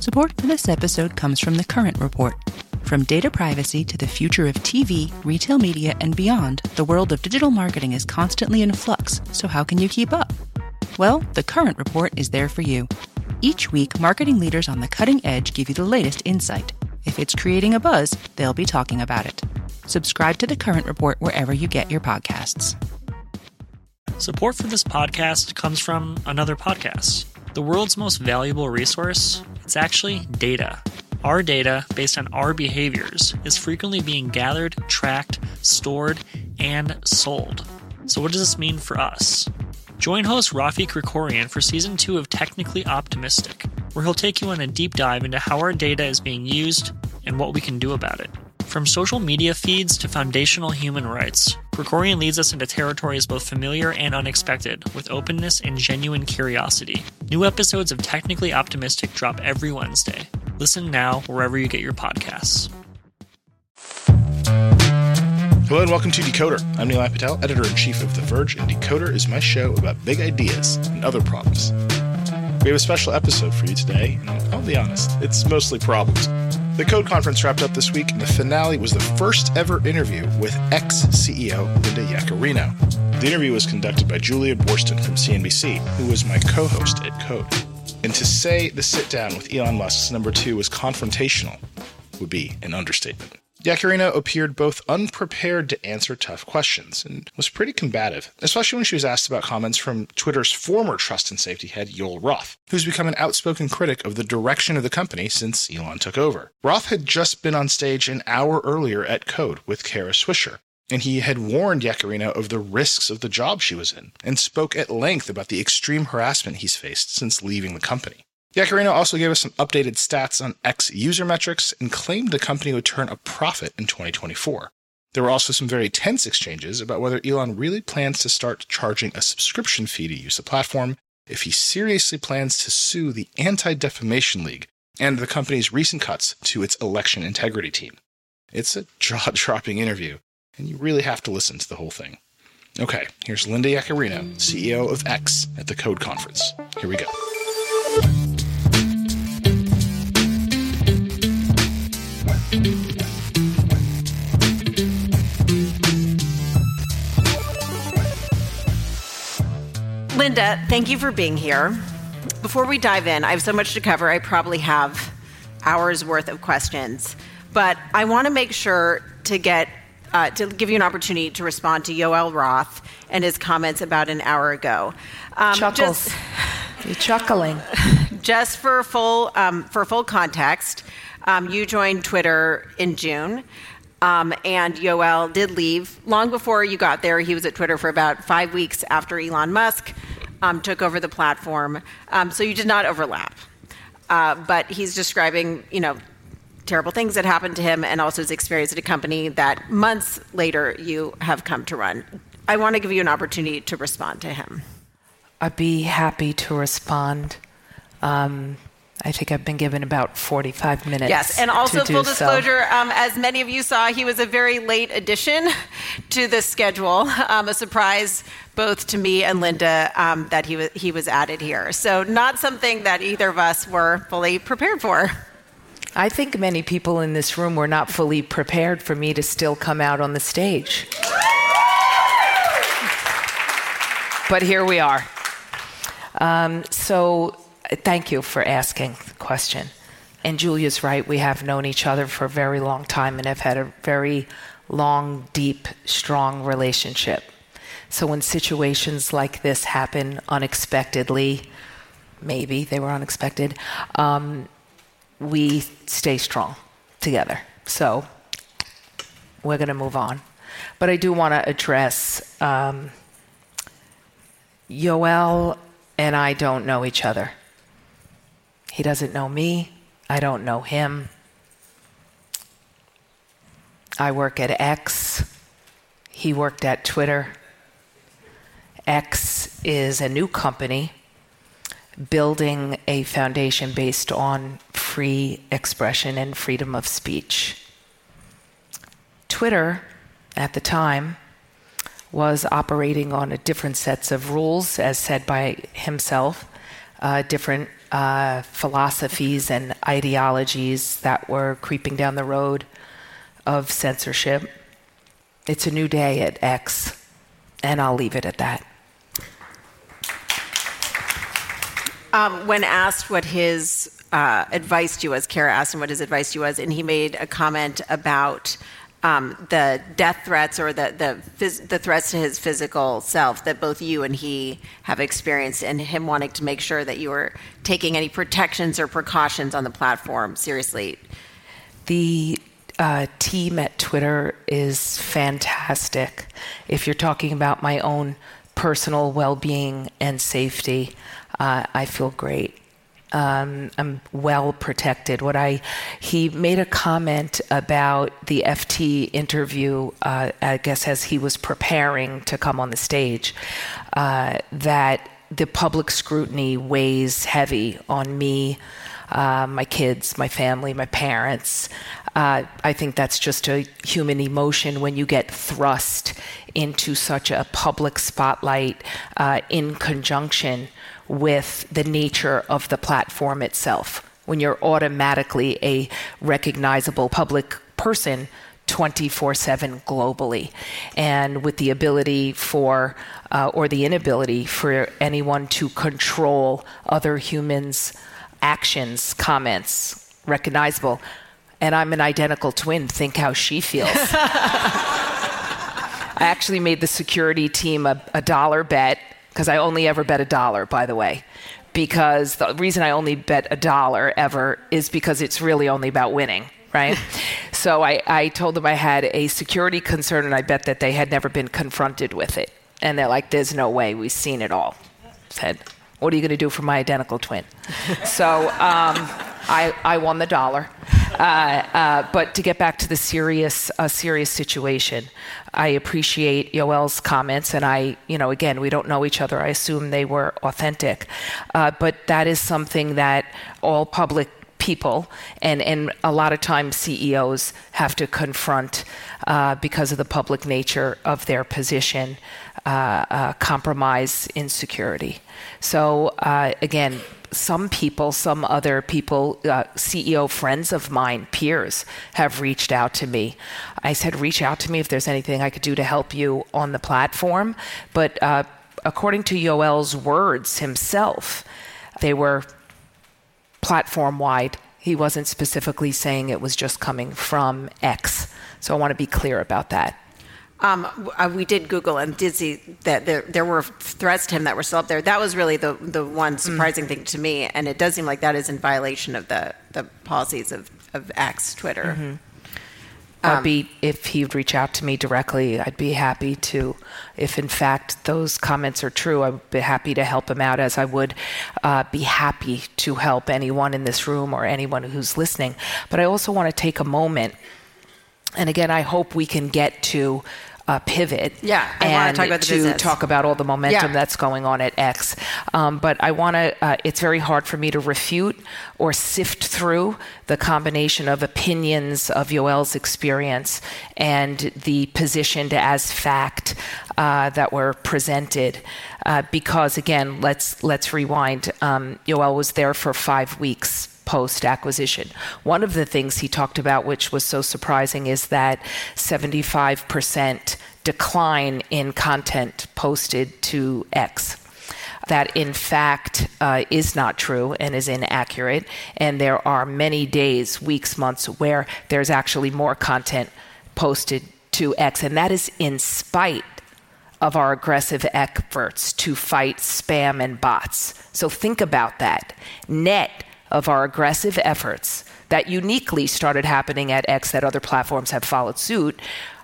Support for this episode comes from The Current Report. From data privacy to the future of TV, retail media, and beyond, the world of digital marketing is constantly in flux, so how can you keep up? Well, The Current Report is there for you. Each week, marketing leaders on the cutting edge give you the latest insight. If it's creating a buzz, they'll be talking about it. Subscribe to The Current Report wherever you get your podcasts. Support for this podcast comes from another podcast. The world's most valuable resource, it's actually data. Our data, based on our behaviors, is frequently being gathered, tracked, stored, and sold. So what does this mean for us? Join host Rafi Krikorian for Season 2 of Technically Optimistic, where he'll take you on a deep dive into how our data is being used and what we can do about it. From social media feeds to foundational human rights, Krikorian leads us into territories both familiar and unexpected, with openness and genuine curiosity. New episodes of Technically Optimistic drop every Wednesday. Listen now wherever you get your podcasts. Hello and welcome to Decoder. I'm Nilay Patel, editor-in-chief of The Verge, and Decoder is my show about big ideas and other problems. We have a special episode for you today, and I'll be honest, it's mostly problems. The Code Conference wrapped up this week, and the finale was the first ever interview with ex-CEO Linda Yaccarino. The interview was conducted by Julia Boorstin from CNBC, who was my co-host at Code. And to say the sit-down with Elon Musk's number 2 was confrontational would be an understatement. Yaccarino appeared both unprepared to answer tough questions and was pretty combative, especially when she was asked about comments from Twitter's former trust and safety head, Yoel Roth, who's become an outspoken critic of the direction of the company since Elon took over. Roth had just been on stage an hour earlier at Code with Kara Swisher, and he had warned Yaccarino of the risks of the job she was in, and spoke at length about the extreme harassment he's faced since leaving the company. Yaccarino also gave us some updated stats on X user metrics and claimed the company would turn a profit in 2024. There were also some very tense exchanges about whether Elon really plans to start charging a subscription fee to use the platform, if he seriously plans to sue the Anti-Defamation League, and the company's recent cuts to its election integrity team. It's a jaw-dropping interview, and you really have to listen to the whole thing. Okay, here's Linda Yaccarino, CEO of X, at the Code Conference. Here we go. Linda, thank you for being here. Before we dive in, I have so much to cover. I probably have hours worth of questions, but I want to make sure to give you an opportunity to respond to Yoel Roth and his comments about an hour ago. Chuckles. You're chuckling. Just for full context, you joined Twitter in June, and Yoel did leave. Long before you got there, he was at Twitter for about 5 weeks after Elon Musk took over the platform. So you did not overlap. But he's describing, terrible things that happened to him and also his experience at a company that months later you have come to run. I want to give you an opportunity to respond to him. I'd be happy to respond. I think I've been given about 45 minutes. Yes, and also full disclosure, so. As many of you saw, he was a very late addition to the schedule. A surprise both to me and Linda that he was added here. So not something that either of us were fully prepared for. I think many people in this room were not fully prepared for me to still come out on the stage. But here we are. So thank you for asking the question. And Julia's right, we have known each other for a very long time and have had a very long, deep, strong relationship. So when situations like this happen unexpectedly, maybe they were unexpected, we stay strong together. So we're going to move on. But I do want to address Yoel and I don't know each other. He doesn't know me. I don't know him. I work at X. He worked at Twitter. X is a new company building a foundation based on free expression and freedom of speech. Twitter, at the time, was operating on a different sets of rules, as said by himself, different philosophies and ideologies that were creeping down the road of censorship. It's a new day at X, and I'll leave it at that. When asked what his advice to you was, Kara asked him what his advice to you was, and he made a comment about the death threats or the threats to his physical self that both you and he have experienced, and him wanting to make sure that you were taking any protections or precautions on the platform seriously. The team at Twitter is fantastic. If you're talking about my own personal well-being and safety, I feel great. I'm well protected. He made a comment about the FT interview, I guess as he was preparing to come on the stage, that the public scrutiny weighs heavy on me, my kids, my family, my parents. I think that's just a human emotion when you get thrust into such a public spotlight in conjunction with the nature of the platform itself. When you're automatically a recognizable public person 24/7 globally, and with the ability for, or the inability for anyone to control other humans' actions, comments, recognizable. And I'm an identical twin. Think how she feels. I actually made the security team a $1 bet, because I only ever bet $1, by the way. Because the reason I only bet $1 ever is because it's really only about winning, right? So I told them I had a security concern, and I bet that they had never been confronted with it. And they're like, there's no way, we've seen it all. I said, what are you going to do for my identical twin? So I won the $1. But to get back to the serious situation, I appreciate Yoel's comments, and again, we don't know each other. I assume they were authentic. But that is something that all public people and a lot of times CEOs have to confront because of the public nature of their position, compromise in security. So again, some other people, CEO friends of mine, peers, have reached out to me. I said, reach out to me if there's anything I could do to help you on the platform. But according to Yoel's words himself, they were platform-wide. He wasn't specifically saying it was just coming from X. So I want to be clear about that. We did Google and did see that there were threats to him that were still up there. That was really the one surprising thing to me, and it does seem like that is in violation of the policies of X, Twitter. Mm-hmm. If he'd reach out to me directly, I'd be happy to. If in fact those comments are true, I would be happy to help him out, as I would be happy to help anyone in this room or anyone who's listening. But I also want to take a moment, and again, I hope we can get to pivot. Yeah, I want to talk about the business. To talk about all the momentum that's going on at X. But I want to, it's very hard for me to refute or sift through the combination of opinions of Yoel's experience and the positioned as fact that were presented. Because again, let's rewind. Yoel was there for 5 weeks post-acquisition. One of the things he talked about, which was so surprising, is that 75% decline in content posted to X. That, in fact, is not true and is inaccurate. And there are many days, weeks, months, where there's actually more content posted to X. And that is in spite of our aggressive efforts to fight spam and bots. So think about that. Net of our aggressive efforts that uniquely started happening at X, that other platforms have followed suit,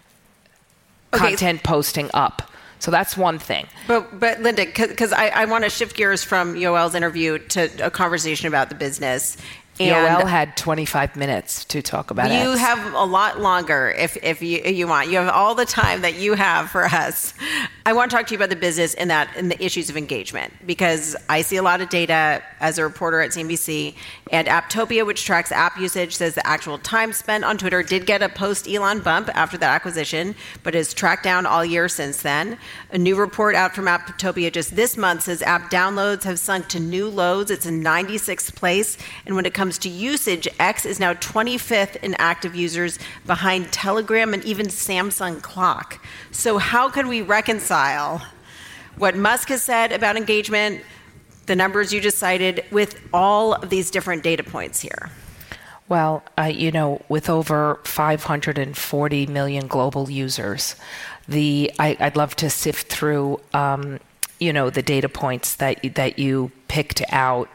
content posting up. So that's one thing. But Linda, because I want to shift gears from Yoel's interview to a conversation about the business. And Yoel had 25 minutes to talk about X. You have a lot longer if you want. You have all the time that you have for us. I want to talk to you about the business and the issues of engagement, because I see a lot of data as a reporter at CNBC, And Apptopia, which tracks app usage, says the actual time spent on Twitter did get a post-Elon bump after that acquisition, but has tracked down all year since then. A new report out from Apptopia just this month says app downloads have sunk to new lows. It's in 96th place. And when it comes to usage, X is now 25th in active users, behind Telegram and even Samsung Clock. So how can we reconcile what Musk has said about engagement, the numbers you just cited, with all of these different data points here? Well, with over 540 million global users, I'd love to sift through, the data points that you picked out.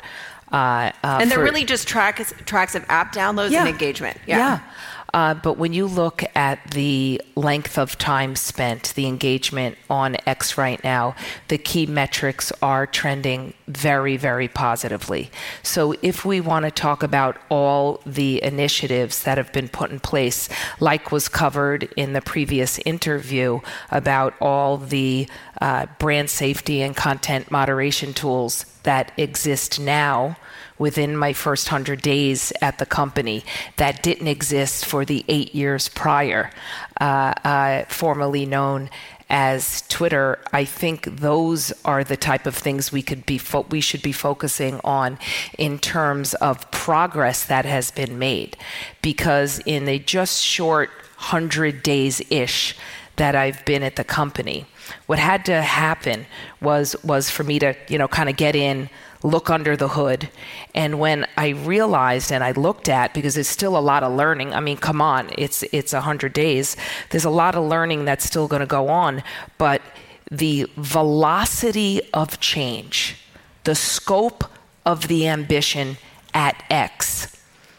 And they're really just tracks of app downloads and engagement. Yeah. But when you look at the length of time spent, the engagement on X right now, the key metrics are trending very, very positively. So if we want to talk about all the initiatives that have been put in place, like was covered in the previous interview about all the brand safety and content moderation tools that exist now within my first 100 days at the company that didn't exist for the 8 years prior, formerly known as Twitter, I think those are the type of things we should be focusing on in terms of progress that has been made. Because in a just short 100 days-ish that I've been at the company, what had to happen was for me to, kind of get in, look under the hood. And when I realized and I looked at, because there's still a lot of learning. I mean, come on, it's 100 days. There's a lot of learning that's still going to go on. But the velocity of change, the scope of the ambition at X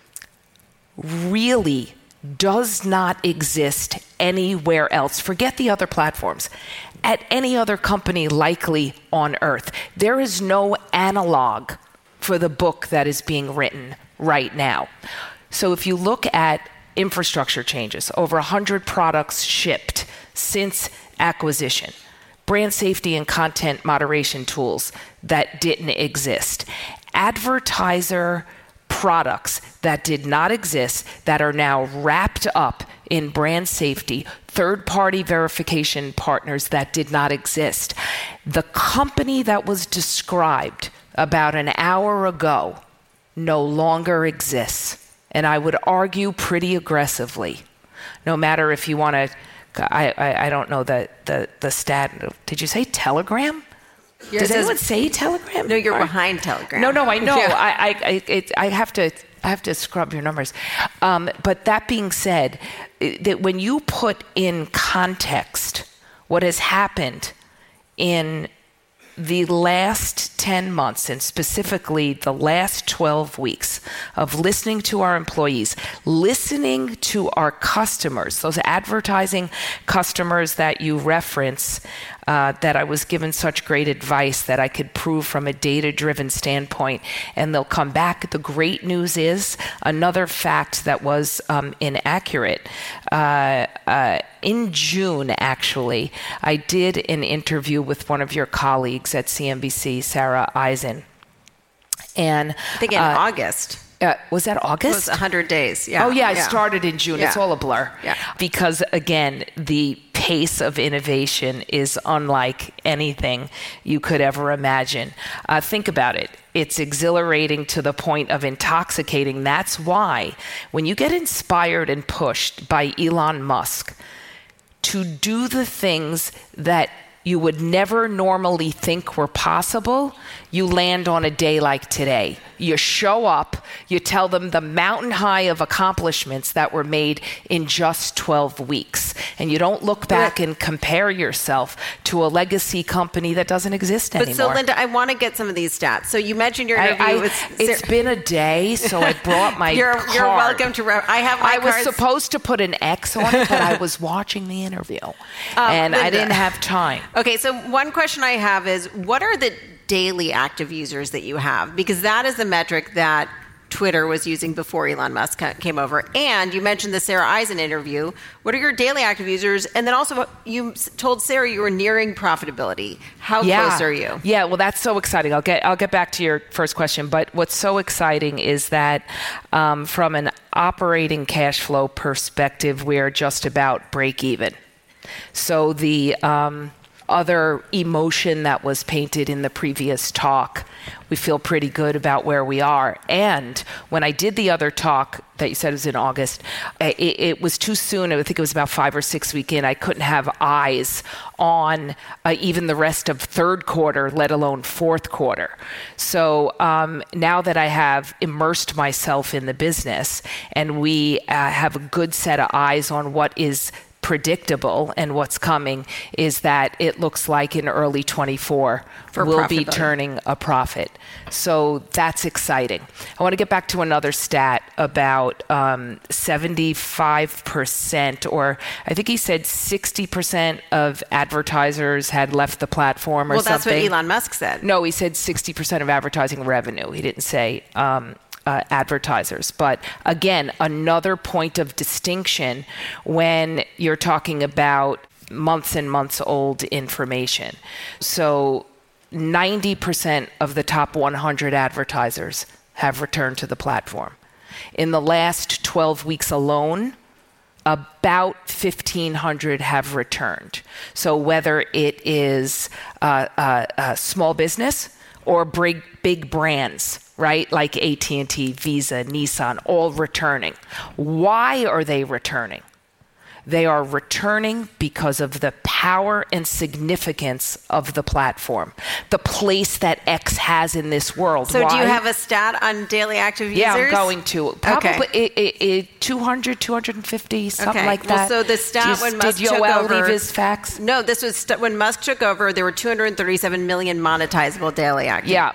really does not exist anywhere else. Forget the other platforms. At any other company likely on earth. There is no analog for the book that is being written right now. So if you look at infrastructure changes, over 100 products shipped since acquisition, brand safety and content moderation tools that didn't exist, advertiser products that did not exist that are now wrapped up in brand safety, third-party verification partners that did not exist. The company that was described about an hour ago no longer exists. And I would argue pretty aggressively, no matter if you want to, I don't know the stat. Did you say Telegram? Does anyone say Telegram? No, you're behind Telegram. No, I know. Yeah. I have to scrub your numbers. But that being said, that when you put in context what has happened in the last 10 months, and specifically the last 12 weeks of listening to our employees, listening to our customers, those advertising customers that you reference, that I was given such great advice that I could prove from a data-driven standpoint, and they'll come back. The great news is another fact that was inaccurate. In June, actually, I did an interview with one of your colleagues at CNBC, Sarah Eisen. And I think in August. Was that August? It was 100 days, yeah. Oh, yeah, I started in June. Yeah. It's all a blur. Yeah. Because, again, the pace of innovation is unlike anything you could ever imagine. Think about it. It's exhilarating to the point of intoxicating. That's why when you get inspired and pushed by Elon Musk to do the things that you would never normally think were possible, you land on a day like today. You show up, you tell them the mountain high of accomplishments that were made in just 12 weeks. And you don't look back and compare yourself to a legacy company that doesn't exist anymore. But so, Linda, I want to get some of these stats. So you mentioned your interview with... It's been a day, so I brought my card. You're welcome to... I have my cards. I was supposed to put an X on it, but I was watching the interview. And Linda, I didn't have time. Okay, so one question I have is, what are the daily active users that you have? Because that is the metric that Twitter was using before Elon Musk came over. And you mentioned the Sarah Eisen interview. What are your daily active users? And then also you told Sarah you were nearing profitability. How close are you? Yeah, well, that's so exciting. I'll get back to your first question. But what's so exciting is that from an operating cash flow perspective, we're just about break even. So the other emotion that was painted in the previous talk, we feel pretty good about where we are. And when I did the other talk that you said was in August, it was too soon. I think it was about 5 or 6 weeks in. I couldn't have eyes on even the rest of third quarter, let alone fourth quarter. So now that I have immersed myself in the business and we have a good set of eyes on what is predictable and what's coming, is that it looks like in early 24 we'll be turning a profit. So that's exciting. I want to get back to another stat about 75%, or I think he said 60% of advertisers had left the platform or something. Well, that's what Elon Musk said. No, he said 60% of advertising revenue. He didn't say advertisers. But again, another point of distinction when you're talking about months and months old information. So 90% of the top 100 advertisers have returned to the platform. In the last 12 weeks alone, about 1,500 have returned. So whether it is a small business or big brands, right? Like AT&T, Visa, Nissan, all returning. Why are they returning? They are returning because of the power and significance of the platform, the place that X has in this world. So do you have a stat on daily active users? Yeah, I'm going to. Probably 200, 250, something like that. Well, so the stat when Musk took over... Did Yoel leave his facts? No, this was when Musk took over, there were 237 million monetizable daily active. Yeah.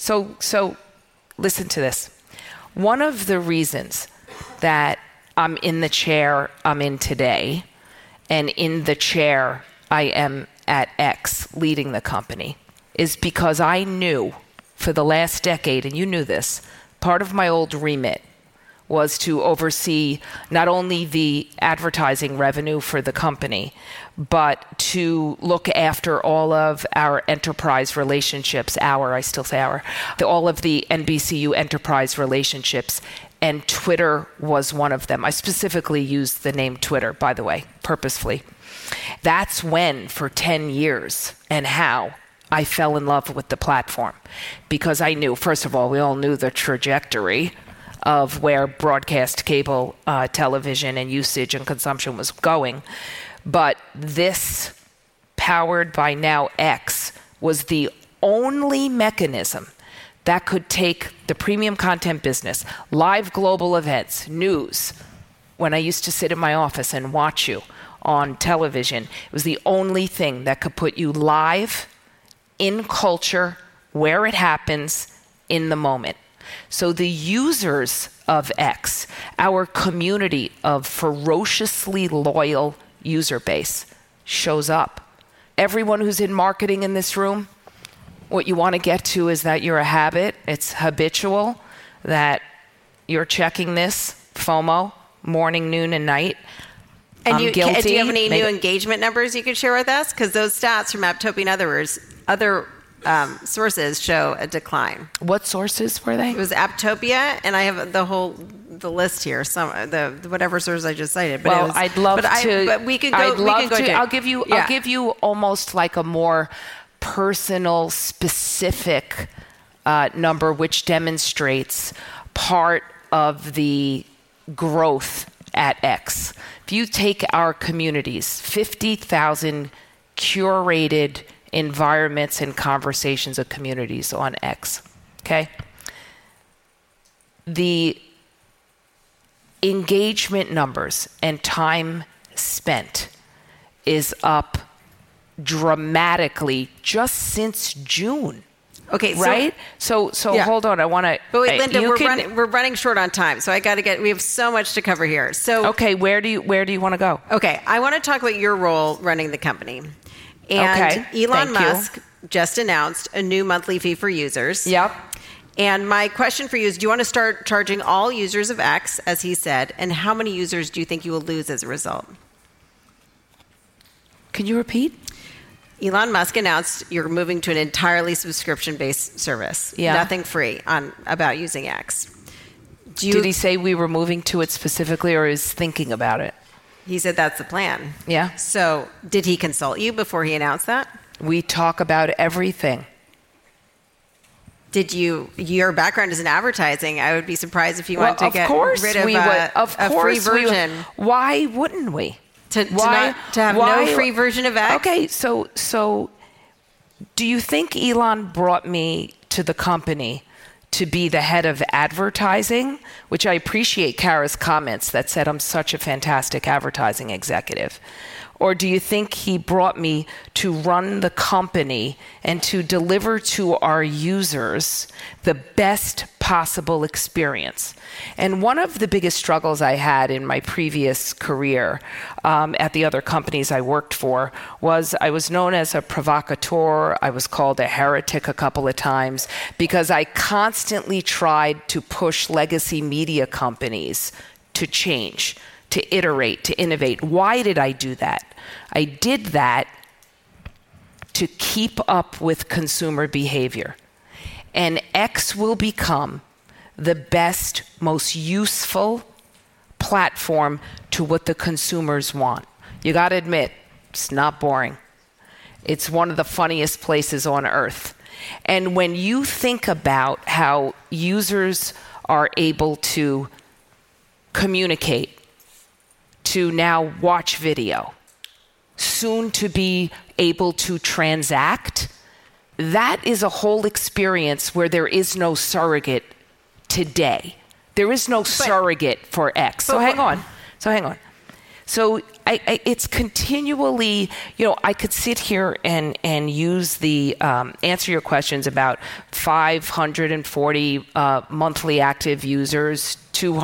So listen to this. One of the reasons that I'm in the chair I'm in today, and in the chair I am at X leading the company, is because I knew for the last decade, and you knew this, part of my old remit was to oversee not only the advertising revenue for the company, but to look after all of our enterprise relationships, all of the NBCU enterprise relationships, and Twitter was one of them. I specifically used the name Twitter, by the way, purposefully. That's when, for 10 years, and how I fell in love with the platform. Because I knew, first of all, we all knew the trajectory of where broadcast cable television and usage and consumption was going. But this, powered by now X, was the only mechanism that could take the premium content business, live global events, news. When I used to sit in my office and watch you on television, it was the only thing that could put you live in culture, where it happens, in the moment. So the users of X, our community of ferociously loyal user base, shows up. Everyone who's in marketing in this room, what you want to get to is that you're a habit, it's habitual, that you're checking this, FOMO, morning, noon, and night. And I'm guilty. Do you have any new engagement numbers you could share with us? Because those stats from Apptopia and other sources show a decline. What sources were they? It was Apptopia, and I have the list here. Whatever source I just cited. But I'd love to. But we can go. I'll give you almost like a more personal, specific number, which demonstrates part of the growth at X. If you take our communities, 50,000 curated environments and conversations of communities on X, okay? The engagement numbers and time spent is up dramatically just since June. Okay, right? So yeah. Hold on. I want to. But wait, Linda, we're running short on time, so I got to get. We have so much to cover here. So okay, where do you want to go? Okay, I want to talk about your role running the company. And Elon Musk just announced a new monthly fee for users. Yep. And my question for you is, do you want to start charging all users of X, as he said, and how many users do you think you will lose as a result? Can you repeat? Elon Musk announced you're moving to an entirely subscription-based service. Yeah. Nothing free about using X. Did he say we were moving to it specifically, or is thinking about it? He said that's the plan. Yeah. So did he consult you before he announced that? We talk about everything. Your background is in advertising. I would be surprised if you wanted to get rid of a free version. Why wouldn't we? To have no free version of X? Okay, so do you think Elon brought me to the company to be the head of advertising, which I appreciate Kara's comments that said I'm such a fantastic advertising executive? Or do you think he brought me to run the company and to deliver to our users the best possible experience? And one of the biggest struggles I had in my previous career at the other companies I worked for was I was known as a provocateur. I was called a heretic a couple of times because I constantly tried to push legacy media companies to change, to iterate, to innovate. Why did I do that? I did that to keep up with consumer behavior. And X will become the best, most useful platform to what the consumers want. You got to admit, it's not boring. It's one of the funniest places on earth. And when you think about how users are able to communicate, to now watch video, soon to be able to transact, that is a whole experience where there is no surrogate today. There is no surrogate for X. So hang on. So it's continually, I could sit here and use the, answer your questions about 540 monthly active users,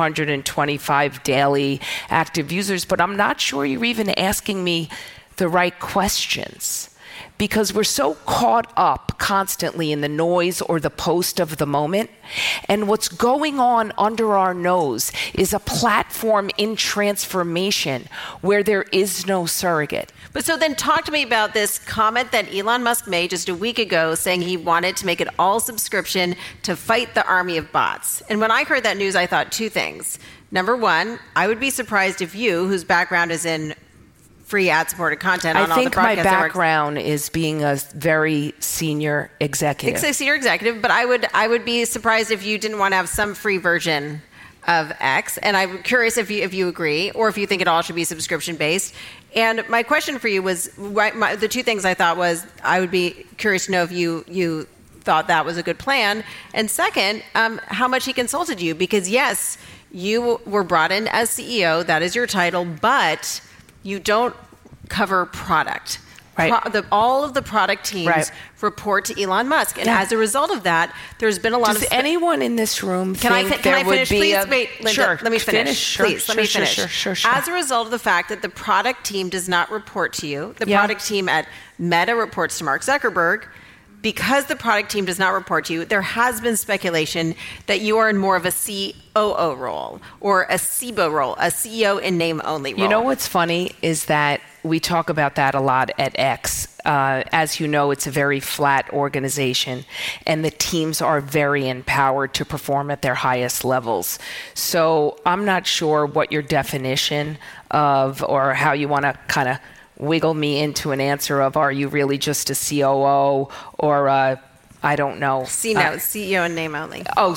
225 daily active users, but I'm not sure you're even asking me the right questions. Because we're so caught up constantly in the noise or the post of the moment. And what's going on under our nose is a platform in transformation where there is no surrogate. But so then talk to me about this comment that Elon Musk made just a week ago saying he wanted to make it all subscription to fight the army of bots. And when I heard that news, I thought two things. Number one, I would be surprised if you, whose background is in free ad-supported content on all the broadcast networks. I think my networks. background is being a very senior executive. It's a senior executive, but I would be surprised if you didn't want to have some free version of X. And I'm curious if you agree, or if you think it all should be subscription-based. And my question for you was, the two things I thought was, I would be curious to know if you thought that was a good plan. And second, how much he consulted you. Because yes, you were brought in as CEO, that is your title, but you don't cover product. Right. All of the product teams report to Elon Musk. And as a result of that, there's been a lot of... Does anyone in this room Can I finish? Please wait, Linda. Sure. Let me finish. Please, let me finish. Sure. As a result of the fact that the product team does not report to you, the product team at Meta reports to Mark Zuckerberg. Because the product team does not report to you, there has been speculation that you are in more of a COO role or a CBO role, a CEO in name only role. You know what's funny is that we talk about that a lot at X. As you know, it's a very flat organization, and the teams are very empowered to perform at their highest levels. So I'm not sure what your definition of, or how you want to kind of wiggle me into an answer of, are you really just a COO or I don't know. CEO in name only. Oh,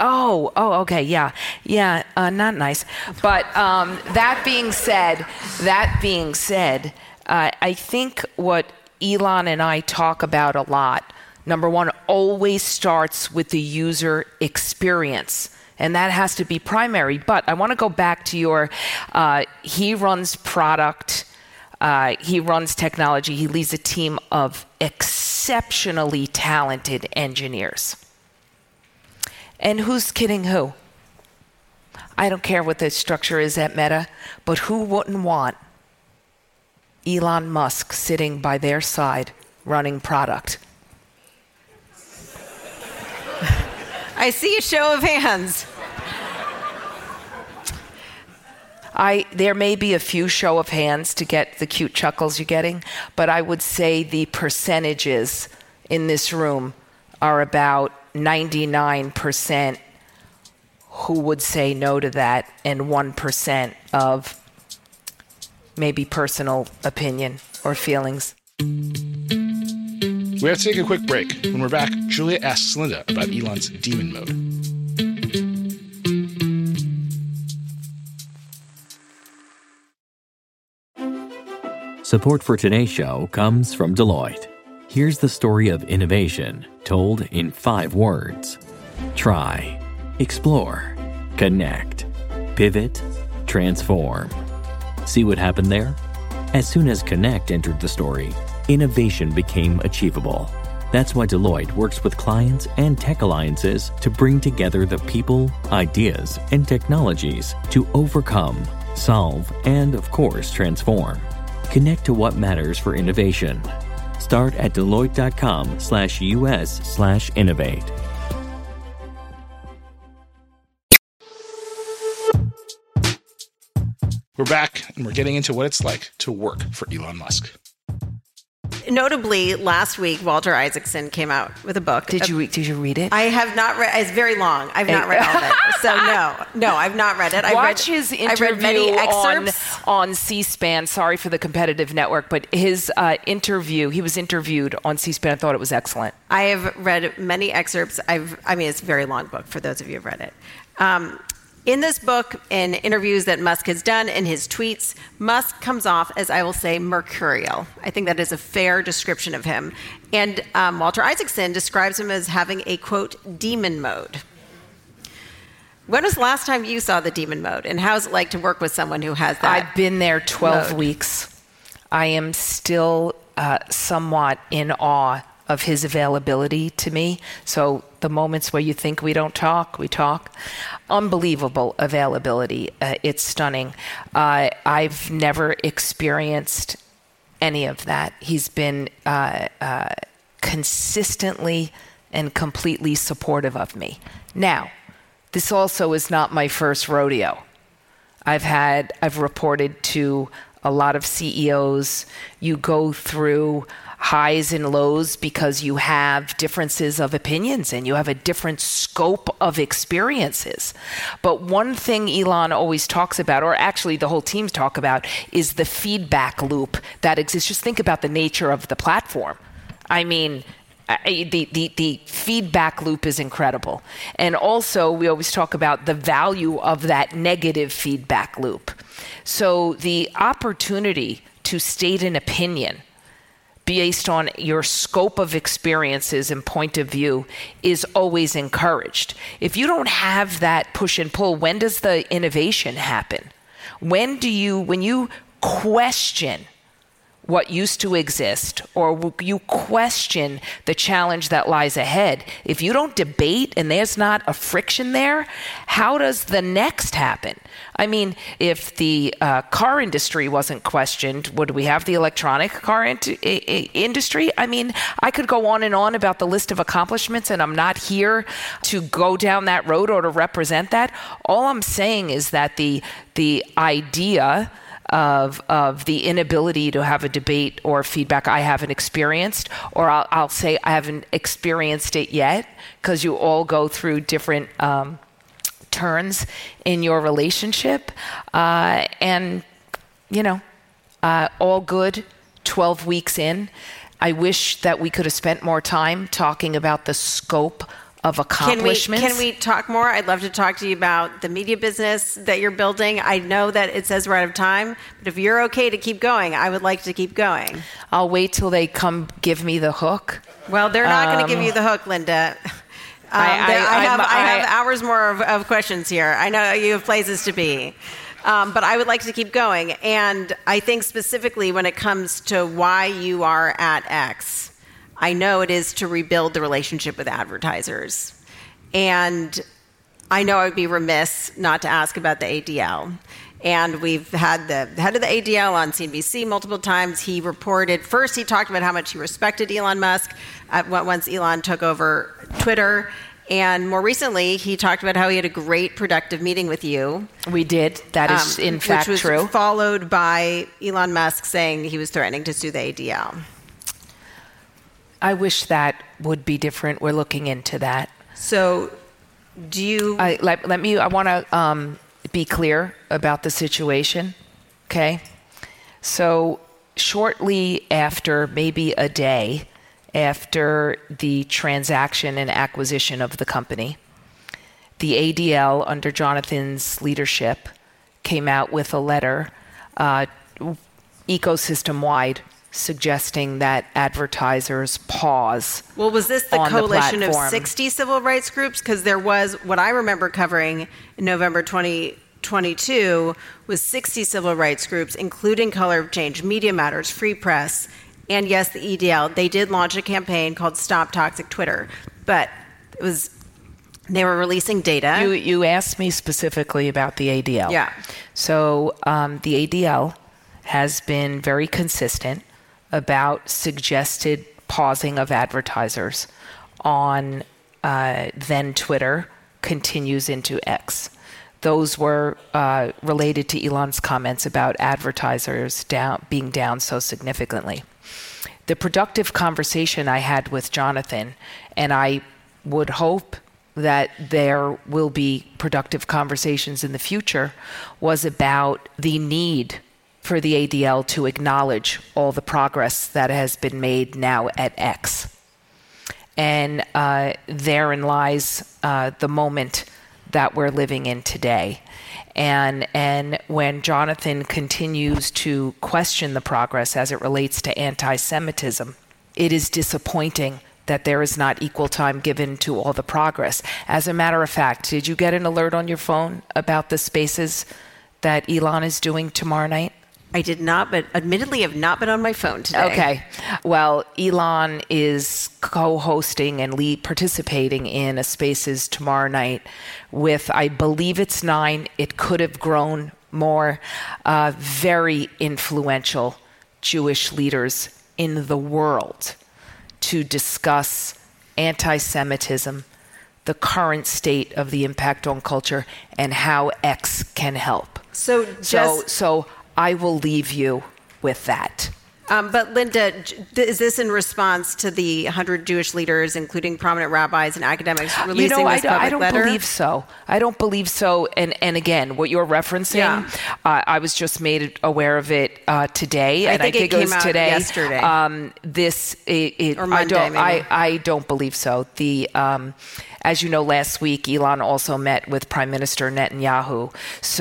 okay, yeah, not nice. But that being said, I think what Elon and I talk about a lot, number one, always starts with the user experience. And that has to be primary. But I want to go back to your, he runs product, he runs technology. He leads a team of exceptionally talented engineers. And who's kidding who? I don't care what the structure is at Meta, but who wouldn't want Elon Musk sitting by their side running product? I see a show of hands. There may be a few show of hands to get the cute chuckles you're getting, but I would say the percentages in this room are about 99% who would say no to that and 1% of maybe personal opinion or feelings. We have to take a quick break. When we're back, Julia asks Linda about Elon's demon mode. Support for today's show comes from Deloitte. Here's the story of innovation told in 5 words. Try, explore, connect, pivot, transform. See what happened there? As soon as connect entered the story, innovation became achievable. That's why Deloitte works with clients and tech alliances to bring together the people, ideas, and technologies to overcome, solve, and of course, transform. Connect to what matters for innovation. Start at Deloitte.com/US/innovate. We're back, and we're getting into what it's like to work for Elon Musk. Notably, last week, Walter Isaacson came out with a book. Did you read it? I have not read. It's very long. I've not read all of it. So no, I've not read it. Watch his interview I read many excerpts on C-SPAN. Sorry for the competitive network, but his interview, he was interviewed on C-SPAN. I thought it was excellent. I have read many excerpts. It's a very long book for those of you who have read it. In this book, in interviews that Musk has done, in his tweets, Musk comes off as, I will say, mercurial. I think that is a fair description of him. And Walter Isaacson describes him as having a, quote, demon mode. When was the last time you saw the demon mode? And how is it like to work with someone who has that? I've been there 12 mode? weeks. I am still somewhat in awe of his availability to me. So the moments where you think we don't talk, we talk. Unbelievable availability. It's stunning. I've never experienced any of that. He's been consistently and completely supportive of me. Now, this also is not my first rodeo. I've reported to a lot of CEOs. You go through highs and lows because you have differences of opinions and you have a different scope of experiences. But one thing Elon always talks about, or actually the whole team talk about, is the feedback loop that exists. Just think about the nature of the platform. I mean, the feedback loop is incredible. And also, we always talk about the value of that negative feedback loop. So the opportunity to state an opinion based on your scope of experiences and point of view is always encouraged. If you don't have that push and pull, when does the innovation happen? When you question what used to exist, or you question the challenge that lies ahead, if you don't debate and there's not a friction there, how does the next happen? I mean, if the car industry wasn't questioned, would we have the electronic car industry? I mean, I could go on and on about the list of accomplishments, and I'm not here to go down that road or to represent that. All I'm saying is that the idea of the inability to have a debate or feedback I haven't experienced, or I'll say I haven't experienced it yet, because you all go through different turns in your relationship, and all good. 12 weeks in, I wish that we could have spent more time talking about the scope of accomplishments. Can we talk more? I'd love to talk to you about the media business that you're building. I know that it says we're out of time, but if you're okay to keep going, I would like to keep going. I'll wait till they come give me the hook. Well, they're not going to give you the hook, Linda. I have hours more of questions here. I know you have places to be. But I would like to keep going. And I think specifically when it comes to why you are at X, I know it is to rebuild the relationship with advertisers. And I know I would be remiss not to ask about the ADL. And we've had the head of the ADL on CNBC multiple times. He reported, first he talked about how much he respected Elon Musk once Elon took over Twitter. And more recently, he talked about how he had a great productive meeting with you. We did. That is in fact which was true. Followed by Elon Musk saying he was threatening to sue the ADL. I wish that would be different. We're looking into that. So do you... I want to be clear about the situation, okay? So shortly after, maybe a day after the transaction and acquisition of the company, the ADL, under Jonathan's leadership, came out with a letter ecosystem-wide suggesting that advertisers pause. Well, was this the coalition of 60 60 civil rights groups? Because there was, what I remember covering in November 2022, was 60 civil rights groups, including Color of Change, Media Matters, Free Press, and yes, the EDL. They did launch a campaign called Stop Toxic Twitter, but they were releasing data. You asked me specifically about the ADL. Yeah. So the ADL has been very consistent about suggested pausing of advertisers on then Twitter, continues into X. Those were related to Elon's comments about advertisers being down so significantly. The productive conversation I had with Jonathan, and I would hope that there will be productive conversations in the future, was about the need for the ADL to acknowledge all the progress that has been made now at X. And therein lies the moment that we're living in today. And when Jonathan continues to question the progress as it relates to anti-Semitism, it is disappointing that there is not equal time given to all the progress. As a matter of fact, did you get an alert on your phone about the spaces that Elon is doing tomorrow night? I did not, but admittedly have not been on my phone today. Okay. Well, Elon is co-hosting and participating in a Spaces tomorrow night with, I believe it's 9. It could have grown more. Very influential Jewish leaders in the world to discuss anti-Semitism, the current state of the impact on culture, and how X can help. So I will leave you with that. But Linda, is this in response to the 100 Jewish leaders, including prominent rabbis and academics, releasing this public letter? I don't believe so. I don't believe so. And again, what you're referencing, I was just made aware of it today. I think it came out today. Yesterday. Or Monday, I don't believe so. As you know, last week, Elon also met with Prime Minister Netanyahu.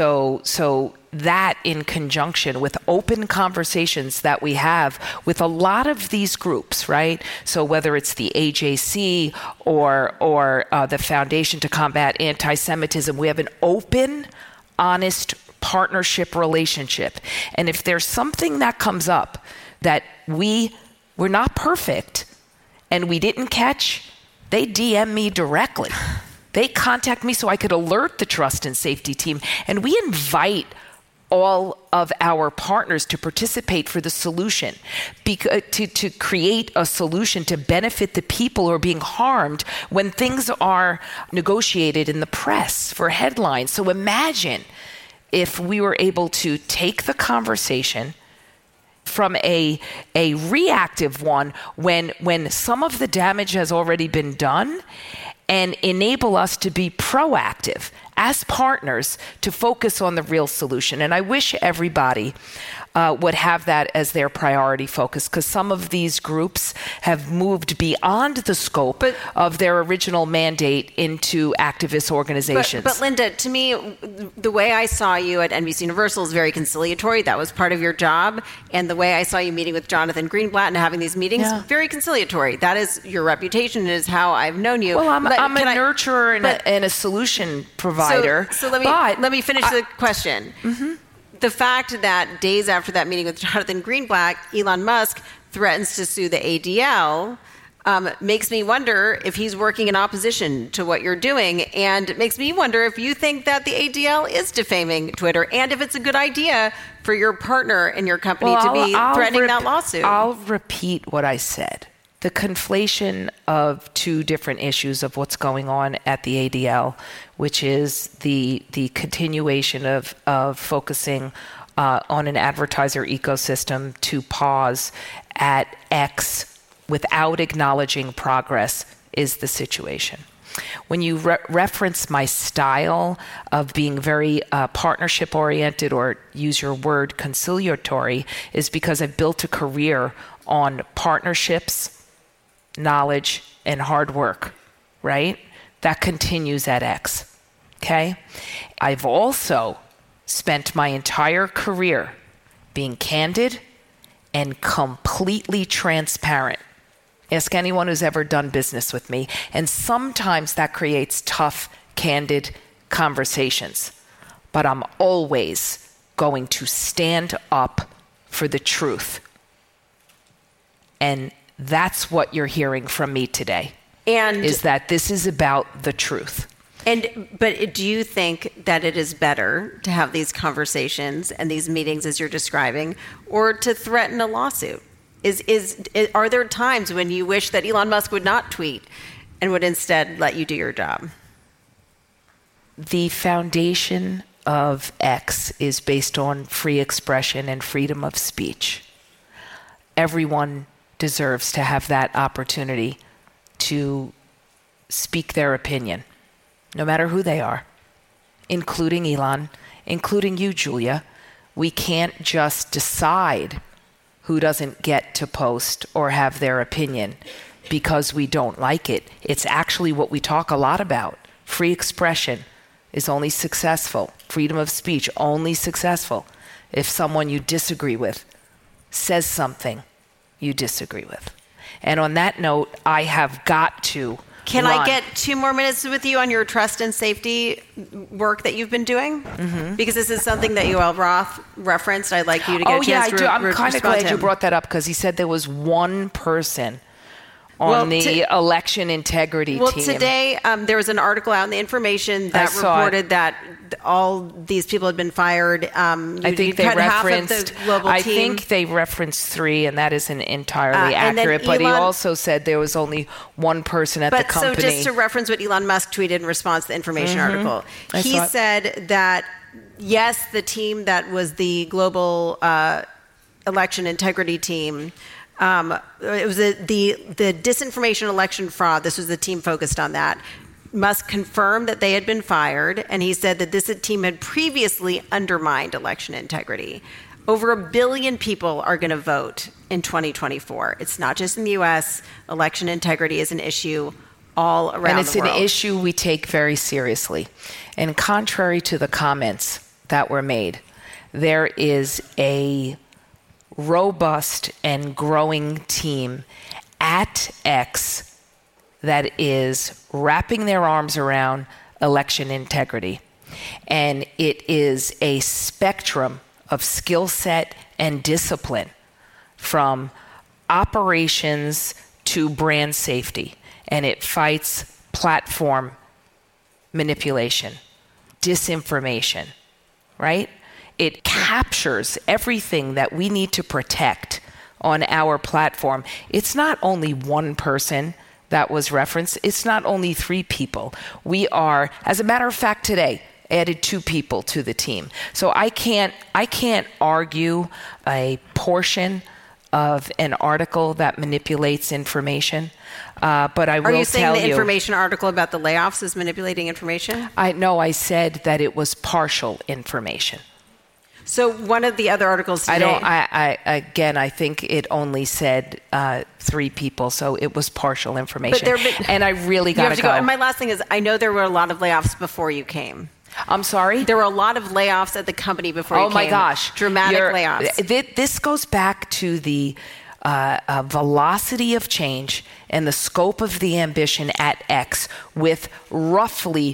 So that, in conjunction with open conversations that we have with a lot of these groups, right? So whether it's the AJC or the Foundation to Combat Anti-Semitism, we have an open, honest partnership relationship. And if there's something that comes up that we're not perfect and we didn't catch, they DM me directly. They contact me so I could alert the trust and safety team. And we invite all of our partners to participate for the solution, to create a solution to benefit the people who are being harmed when things are negotiated in the press for headlines. So imagine if we were able to take the conversation from a reactive one when some of the damage has already been done, and enable us to be proactive as partners to focus on the real solution. And I wish everybody would have that as their priority focus, because some of these groups have moved beyond the scope of their original mandate into activist organizations. But Linda, to me, the way I saw you at NBC Universal is very conciliatory. That was part of your job. And the way I saw you meeting with Jonathan Greenblatt and having these meetings, very conciliatory. That is your reputation, is how I've known you. Well, I'm a nurturer and a solution provider. So let me finish the question. Mm-hmm. The fact that days after that meeting with Jonathan Greenblatt, Elon Musk threatens to sue the ADL makes me wonder if he's working in opposition to what you're doing. And it makes me wonder if you think that the ADL is defaming Twitter, and if it's a good idea for your partner in your company to be threatening that lawsuit. I'll repeat what I said. the conflation of two different issues of what's going on at the ADL, which is the continuation of focusing on an advertiser ecosystem to pause at X without acknowledging progress, is the situation. When you reference my style of being very partnership-oriented, or use your word conciliatory, is because I've built a career on partnerships, knowledge, and hard work, right? That continues at X, okay? I've also spent my entire career being candid and completely transparent. Ask anyone who's ever done business with me. And sometimes that creates tough, candid conversations. But I'm always going to stand up for the truth. And that's what you're hearing from me today. And is that this is about the truth. But do you think that it is better to have these conversations and these meetings as you're describing, or to threaten a lawsuit? Are there times when you wish that Elon Musk would not tweet and would instead let you do your job? The foundation of X is based on free expression and freedom of speech. Everyone deserves to have that opportunity to speak their opinion, no matter who they are, including Elon, including you, Julia. We can't just decide who doesn't get to post or have their opinion because we don't like it. It's actually what we talk a lot about. Free expression is only successful. Freedom of speech only successful if someone you disagree with says something you disagree with. And on that note, I have got to Can I get 2 more minutes with you on your trust and safety work that you've been doing? Mm-hmm. Because this is something that Yoel Roth referenced. I'd like you to get a chance to respond to him. I'm kind of glad you brought that up, because he said there was one person on the election integrity team. Well, today there was an article out in the Information that reported that all these people had been fired. I think they referenced. I think they referenced 3, and that isn't entirely accurate. But he also said there was only one person at the company. So just to reference what Elon Musk tweeted in response to the Information article, he said that yes, the team that was the global election integrity team. It was the disinformation election fraud. This was the team focused on that. Musk confirmed that they had been fired, and he said that this team had previously undermined election integrity. Over 1 billion people are going to vote in 2024. It's not just in the U.S. Election integrity is an issue all around the world. And it's an issue we take very seriously. And contrary to the comments that were made, there is a robust and growing team at X that is wrapping their arms around election integrity. And it is a spectrum of skill set and discipline, from operations to brand safety. And it fights platform manipulation, disinformation, right? It captures everything that we need to protect on our platform. It's not only one person that was referenced. It's not only 3 people. We are, as a matter of fact, today added 2 people to the team. So I can't argue a portion of an article that manipulates information. But I will tell you. Are you saying the Information article about the layoffs is manipulating information? I said that it was partial information. So one of the other articles today... I think it only said 3 people, so it was partial information. And I really got to go. And my last thing is, I know there were a lot of layoffs before you came. I'm sorry? There were a lot of layoffs at the company before you came. Oh my gosh. Dramatic layoffs. This goes back to the velocity of change and the scope of the ambition at X, with roughly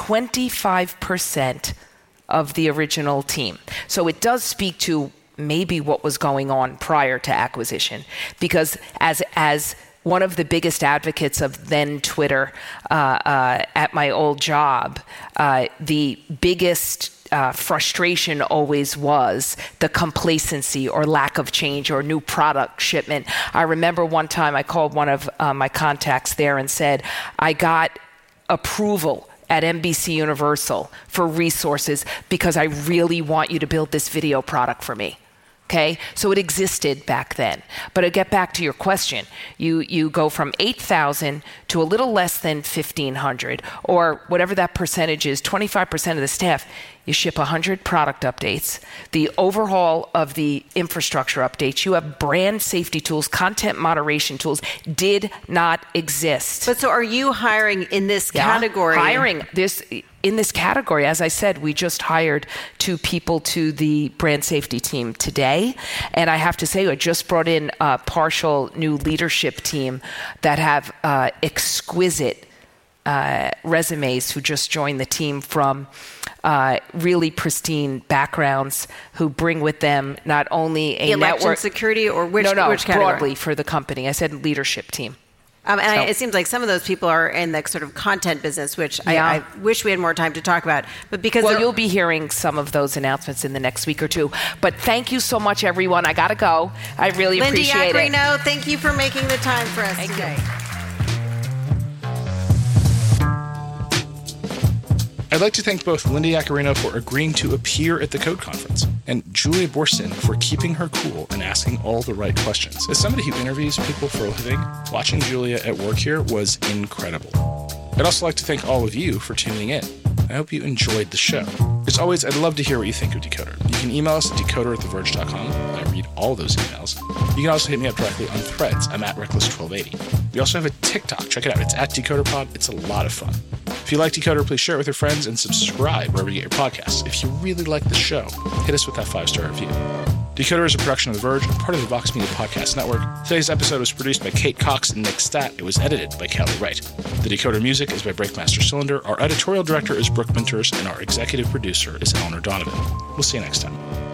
25% of the original team. So it does speak to maybe what was going on prior to acquisition, because as one of the biggest advocates of then Twitter at my old job, the biggest frustration always was the complacency or lack of change or new product shipment. I remember one time I called one of my contacts there and said, I got approval at NBC Universal for resources because I really want you to build this video product for me. Okay, so it existed back then. But to get back to your question, you go from 8,000 to a little less than 1,500, or whatever that percentage is, 25% of the staff. You ship 100 product updates, the overhaul of the infrastructure updates. You have brand safety tools, content moderation tools did not exist. But so are you hiring in this category? Hiring this in this category. As I said, we just hired 2 people to the brand safety team today. And I have to say, I just brought in a partial new leadership team that have exquisite resumes who just joined the team from really pristine backgrounds, who bring with them not only a election network security, or which category? Broadly for the company. I said leadership team. It seems like some of those people are in the sort of content business, which I wish we had more time to talk about. But because you'll be hearing some of those announcements in the next week or two. But thank you so much, everyone. I got to go. I really appreciate it. Lindy Yaccarino, thank you for making the time for us today. I'd like to thank both Lindy Yaccarino for agreeing to appear at the Code Conference and Julia Boorstin for keeping her cool and asking all the right questions. As somebody who interviews people for a living, watching Julia at work here was incredible. I'd also like to thank all of you for tuning in. I hope you enjoyed the show. As always, I'd love to hear what you think of Decoder. You can email us at decoder@theverge.com. I read all those emails. You can also hit me up directly on Threads. I'm at Reckless1280. We also have a TikTok. Check it out. It's at DecoderPod. It's a lot of fun. If you like Decoder, please share it with your friends and subscribe wherever you get your podcasts. If you really like the show, hit us with that 5-star review. Decoder is a production of The Verge and part of the Vox Media Podcast Network. Today's episode was produced by Kate Cox and Nick Statt. It was edited by Kelly Wright. The Decoder music is by Breakmaster Cylinder. Our editorial director is Brooke Minters, and our executive producer is Eleanor Donovan. We'll see you next time.